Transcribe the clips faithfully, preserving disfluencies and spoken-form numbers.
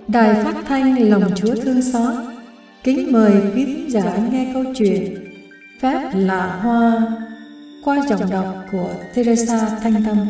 Đài Phát thanh Lòng Chúa Thương Xót kính mời quý thính giả nghe câu chuyện Phép Lạ Hoa qua giọng đọc của Teresa Thanh Tâm.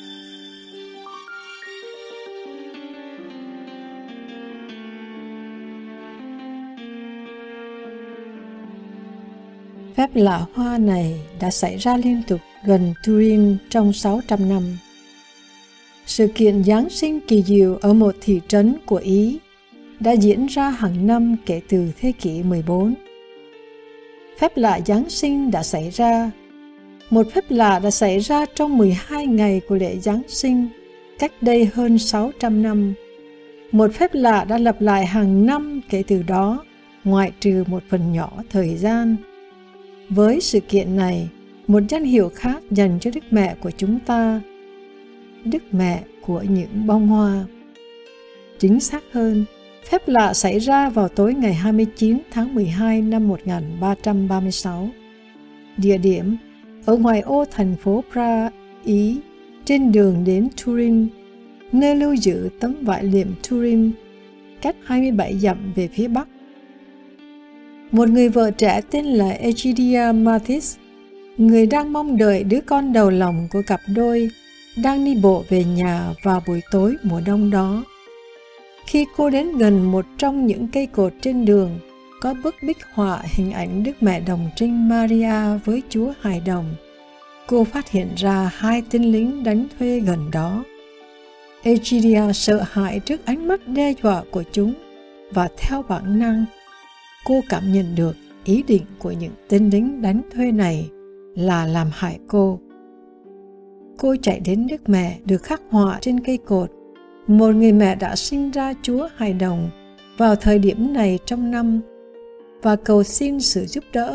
Phép lạ hoa này đã xảy ra liên tục gần Turin trong sáu trăm năm. Sự kiện Giáng sinh kỳ diệu ở một thị trấn của Ý đã diễn ra hàng năm kể từ thế kỷ mười bốn. Phép lạ Giáng sinh đã xảy ra. Một phép lạ đã xảy ra trong mười hai ngày của lễ Giáng sinh cách đây hơn sáu trăm năm. Một phép lạ đã lặp lại hàng năm kể từ đó, ngoại trừ một phần nhỏ thời gian. Với sự kiện này, một danh hiệu khác dành cho Đức Mẹ của chúng ta, Đức Mẹ của những bông hoa. Chính xác hơn, phép lạ xảy ra vào tối ngày hai mươi chín tháng mười hai năm một nghìn ba trăm ba mươi sáu. Địa điểm ở ngoài ô thành phố Praha, Ý, trên đường đến Turin, nơi lưu giữ tấm vải liệm Turin, cách hai mươi bảy dặm về phía bắc. Một người vợ trẻ tên là Egidia Mathis, người đang mong đợi đứa con đầu lòng của cặp đôi, đang đi bộ về nhà vào buổi tối mùa đông đó. Khi cô đến gần một trong những cây cột trên đường, có bức bích họa hình ảnh Đức Mẹ Đồng Trinh Maria với Chúa Hài Đồng, cô phát hiện ra hai tên lính đánh thuê gần đó. Egidia sợ hãi trước ánh mắt đe dọa của chúng, và theo bản năng, cô cảm nhận được ý định của những tên lính đánh thuê này là làm hại cô. Cô chạy đến Đức Mẹ được khắc họa trên cây cột, một người mẹ đã sinh ra Chúa Hài Đồng vào thời điểm này trong năm, và cầu xin sự giúp đỡ.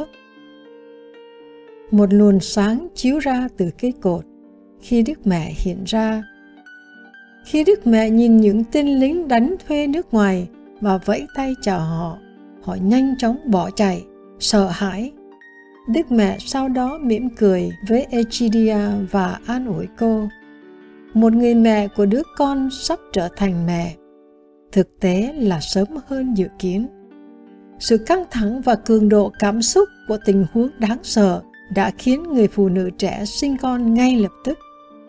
Một luồng sáng chiếu ra từ cây cột khi Đức Mẹ hiện ra. Khi Đức Mẹ nhìn những tên lính đánh thuê nước ngoài và vẫy tay chào họ, họ nhanh chóng bỏ chạy, sợ hãi. Đức Mẹ sau đó mỉm cười với Egidia và an ủi cô. Một người mẹ của đứa con sắp trở thành mẹ. Thực tế là sớm hơn dự kiến. Sự căng thẳng và cường độ cảm xúc của tình huống đáng sợ đã khiến người phụ nữ trẻ sinh con ngay lập tức.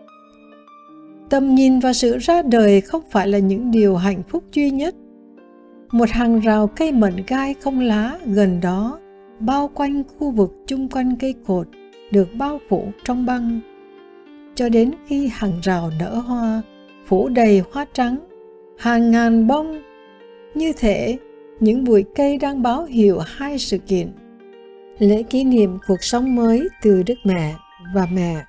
Tầm nhìn và sự ra đời không phải là những điều hạnh phúc duy nhất. Một hàng rào cây mận gai không lá gần đó bao quanh khu vực chung quanh cây cột được bao phủ trong băng, cho đến khi hàng rào nở hoa, phủ đầy hoa trắng, hàng ngàn bông. Như thể những bụi cây đang báo hiệu hai sự kiện: lễ kỷ niệm cuộc sống mới từ Đức Mẹ và mẹ.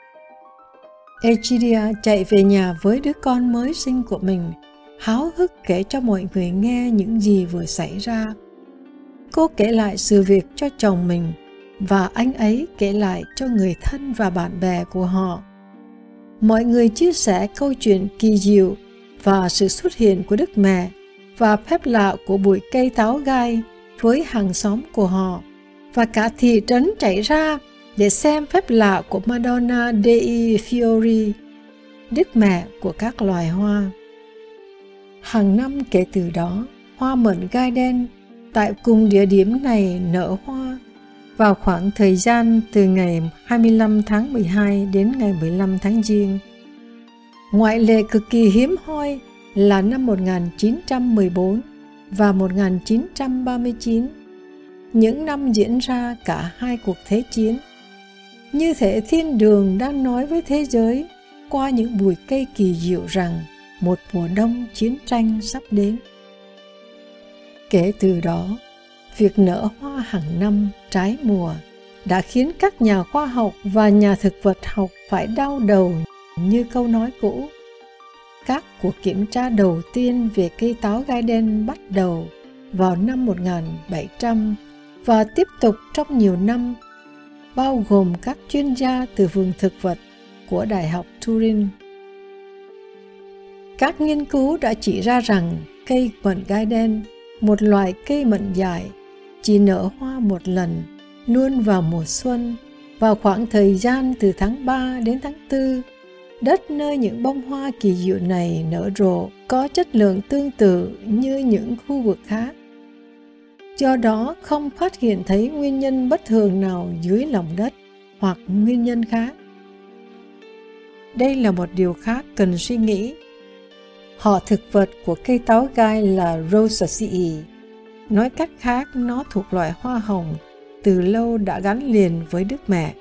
Egidia chạy về nhà với đứa con mới sinh của mình, háo hức kể cho mọi người nghe những gì vừa xảy ra. Cô kể lại sự việc cho chồng mình, và anh ấy kể lại cho người thân và bạn bè của họ. Mọi người chia sẻ câu chuyện kỳ diệu và sự xuất hiện của Đức Mẹ và phép lạ của bụi cây táo gai với hàng xóm của họ, và cả thị trấn chạy ra để xem phép lạ của Madonna dei Fiori, Đức Mẹ của các loài hoa. Hàng năm kể từ đó, hoa mận gai đen tại cùng địa điểm này nở hoa vào khoảng thời gian từ ngày hai mươi lăm tháng mười hai đến ngày mười lăm tháng Giêng. Ngoại lệ cực kỳ hiếm hoi là năm một nghìn chín trăm mười bốn và một nghìn chín trăm ba mươi chín, những năm diễn ra cả hai cuộc thế chiến. Như thể thiên đường đang nói với thế giới qua những bụi cây kỳ diệu rằng một mùa đông chiến tranh sắp đến. Kể từ đó, việc nở hoa hàng năm trái mùa đã khiến các nhà khoa học và nhà thực vật học phải đau đầu như câu nói cũ. Các cuộc kiểm tra đầu tiên về cây táo gai đen bắt đầu vào năm một nghìn bảy trăm và tiếp tục trong nhiều năm, bao gồm các chuyên gia từ vườn thực vật của Đại học Turin. Các nghiên cứu đã chỉ ra rằng cây mận gai đen, một loài cây mận dại, chỉ nở hoa một lần, luôn vào mùa xuân, vào khoảng thời gian từ tháng ba đến tháng tư, Đất nơi những bông hoa kỳ diệu này nở rộ có chất lượng tương tự như những khu vực khác. Do đó không phát hiện thấy nguyên nhân bất thường nào dưới lòng đất hoặc nguyên nhân khác. Đây là một điều khác cần suy nghĩ. Họ thực vật của cây táo gai là Rosaceae. Nói cách khác, nó thuộc loại hoa hồng từ lâu đã gắn liền với Đức Mẹ.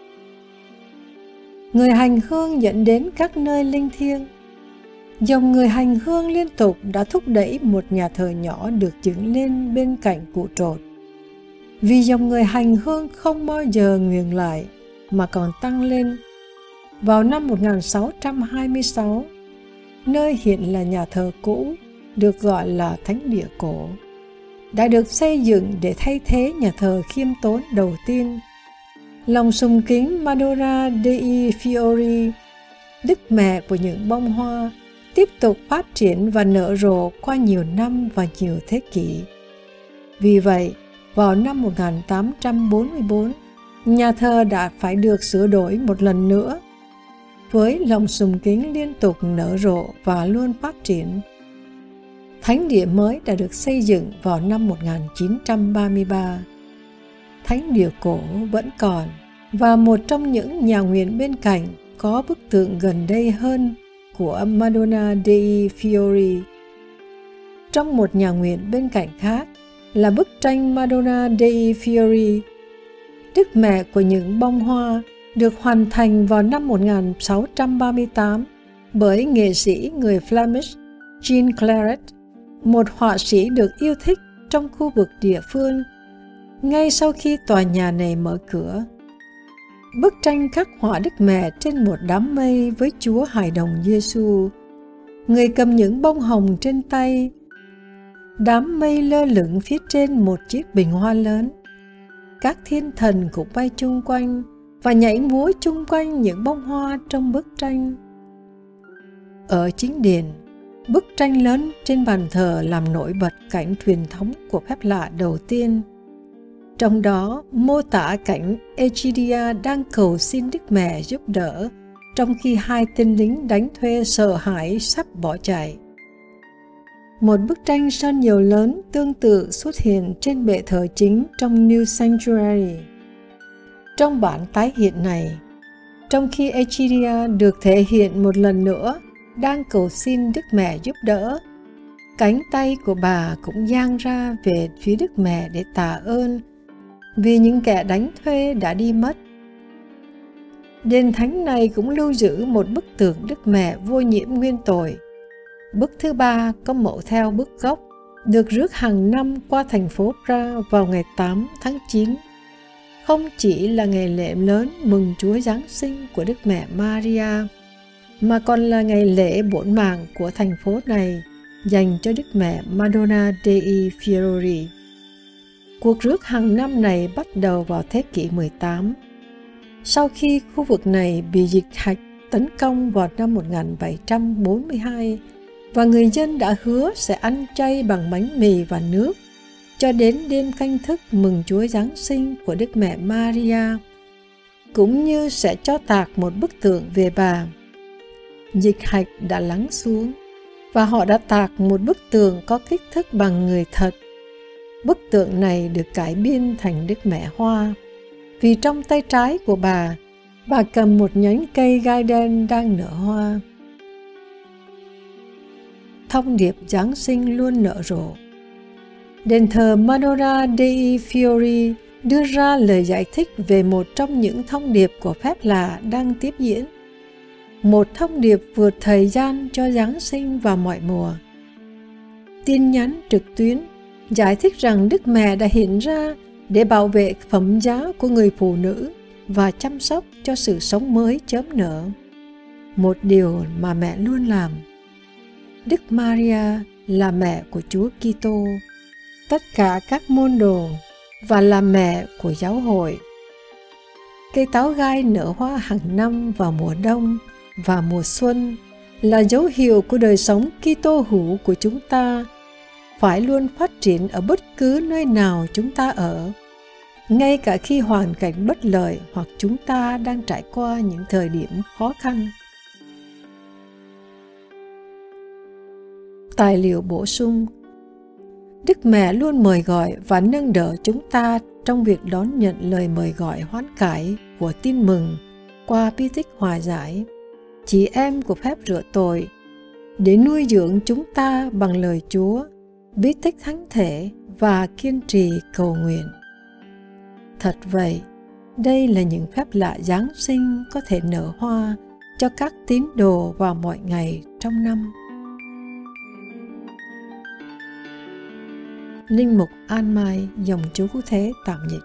Người hành hương dẫn đến các nơi linh thiêng. Dòng người hành hương liên tục đã thúc đẩy một nhà thờ nhỏ được dựng lên bên cạnh cụ trột. Vì dòng người hành hương không bao giờ ngừng lại mà còn tăng lên. Vào năm một nghìn sáu trăm hai mươi sáu, nơi hiện là nhà thờ cũ được gọi là Thánh địa cổ đã được xây dựng để thay thế nhà thờ khiêm tốn đầu tiên. Lòng sùng kính Madonna dei Fiori, Đức Mẹ của những bông hoa, tiếp tục phát triển và nở rộ qua nhiều năm và nhiều thế kỷ. Vì vậy, vào năm một nghìn tám trăm bốn mươi tư, nhà thờ đã phải được sửa đổi một lần nữa, với lòng sùng kính liên tục nở rộ và luôn phát triển. Thánh địa mới đã được xây dựng vào năm một nghìn chín trăm ba mươi ba. Thánh địa cổ vẫn còn, và một trong những nhà nguyện bên cạnh có bức tượng gần đây hơn của Madonna dei Fiori. Trong một nhà nguyện bên cạnh khác là bức tranh Madonna dei Fiori, Đức Mẹ của những bông hoa, được hoàn thành vào năm một nghìn sáu trăm ba mươi tám bởi nghệ sĩ người Flemish Jean Claret, một họa sĩ được yêu thích trong khu vực địa phương, ngay sau khi tòa nhà này mở cửa. Bức tranh khắc họa Đức Mẹ trên một đám mây với Chúa Hài Đồng Giêsu, người cầm những bông hồng trên tay. Đám mây lơ lửng phía trên một chiếc bình hoa lớn. Các thiên thần cũng bay chung quanh và nhảy múa chung quanh những bông hoa trong bức tranh. Ở chính điện, bức tranh lớn trên bàn thờ làm nổi bật cảnh truyền thống của phép lạ đầu tiên. Trong đó mô tả cảnh Egidia đang cầu xin Đức Mẹ giúp đỡ, trong khi hai tên lính đánh thuê sợ hãi sắp bỏ chạy. Một bức tranh sơn dầu lớn tương tự xuất hiện trên bệ thờ chính trong New Sanctuary. Trong bản tái hiện này, trong khi Egidia được thể hiện một lần nữa đang cầu xin Đức Mẹ giúp đỡ, cánh tay của bà cũng dang ra về phía Đức Mẹ để tạ ơn vì những kẻ đánh thuê đã đi mất. Đền thánh này cũng lưu giữ một bức tượng Đức Mẹ vô nhiễm nguyên tội. Bức thứ ba có mẫu theo bức gốc, được rước hàng năm qua thành phố Prague vào ngày tám tháng chín. Không chỉ là ngày lễ lớn mừng Chúa Giáng sinh của Đức Mẹ Maria, mà còn là ngày lễ bổn mạng của thành phố này dành cho Đức Mẹ Madonna dei Fiori. Cuộc rước hàng năm này bắt đầu vào thế kỷ mười tám. Sau khi khu vực này bị dịch hạch tấn công vào năm một nghìn bảy trăm bốn mươi hai, và người dân đã hứa sẽ ăn chay bằng bánh mì và nước cho đến đêm canh thức mừng Chúa Giáng sinh của Đức Mẹ Maria, cũng như sẽ cho tạc một bức tượng về bà. Dịch hạch đã lắng xuống, và họ đã tạc một bức tượng có kích thước bằng người thật. Bức tượng này được cải biên thành Đức Mẹ Hoa, vì trong tay trái của bà, bà cầm một nhánh cây gai đen đang nở hoa. Thông điệp Giáng sinh luôn nở rộ. Đền thờ Madonna dei Fiori đưa ra lời giải thích về một trong những thông điệp của phép lạ đang tiếp diễn. Một thông điệp vượt thời gian cho Giáng sinh và mọi mùa. Tin nhắn trực tuyến giải thích rằng Đức Mẹ đã hiện ra để bảo vệ phẩm giá của người phụ nữ và chăm sóc cho sự sống mới chớm nở. Một điều mà mẹ luôn làm. Đức Maria là mẹ của Chúa Kitô, tất cả các môn đồ, và là mẹ của giáo hội. Cây táo gai nở hoa hàng năm vào mùa đông và mùa xuân là dấu hiệu của đời sống Kitô hữu của chúng ta, phải luôn phát triển ở bất cứ nơi nào chúng ta ở, ngay cả khi hoàn cảnh bất lợi hoặc chúng ta đang trải qua những thời điểm khó khăn. Tài liệu bổ sung. Đức Mẹ luôn mời gọi và nâng đỡ chúng ta trong việc đón nhận lời mời gọi hoán cải của tin mừng qua bí tích hòa giải, chị em của phép rửa tội, để nuôi dưỡng chúng ta bằng lời Chúa, bí tích thánh thể và kiên trì cầu nguyện. Thật vậy, đây là những phép lạ Giáng sinh có thể nở hoa cho các tín đồ vào mọi ngày trong năm. Linh mục An Mai, dòng chú Cứu Thế tạm dịch.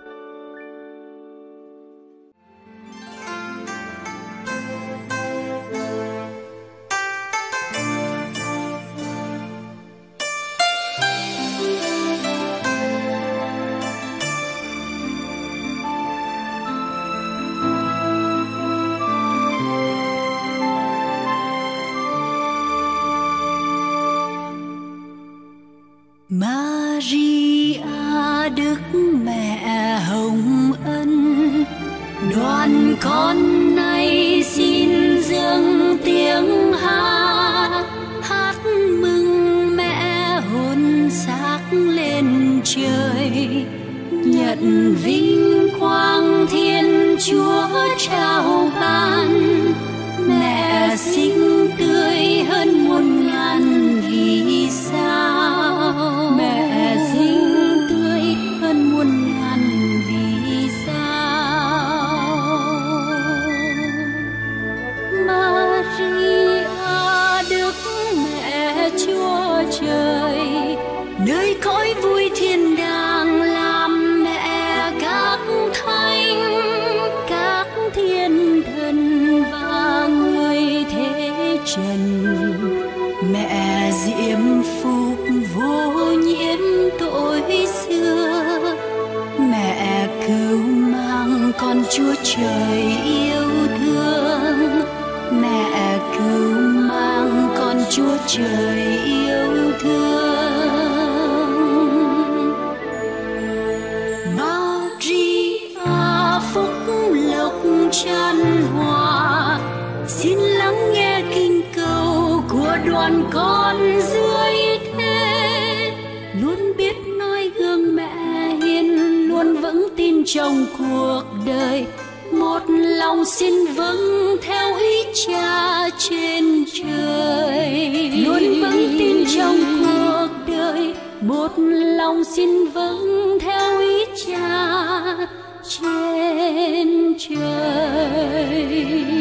Maria Đức Mẹ Hồng Ân, đoàn con nay xin dâng tiếng hát, hát mừng mẹ hồn xác lên trời, nhận vinh quang Thiên Chúa trao ban. Mẹ xinh tươi hơn muôn ngàn vì sao, mẹ xinh tươi hơn muôn ngàn vì sao. Maria Đức Mẹ Chúa Trời, nơi cõi vui thiên đàng làm mẹ các thánh, các thiên thần và người thế trần. Mẹ diễm phúc vô nhiễm tội xưa, mẹ cứu mang con Chúa Trời yêu thương, mẹ cứu mang con Chúa Trời yêu thương. Maria phúc lộc chan hòa, xin lắng nghe kinh cầu của đoàn con dưới thế, luôn biết noi gương mẹ hiền, luôn vững tin trong cuộc đời, một lòng xin vâng theo ý Cha trên trời. Luôn vững tin trong cuộc đời, một lòng xin vâng theo ý Cha trên trời.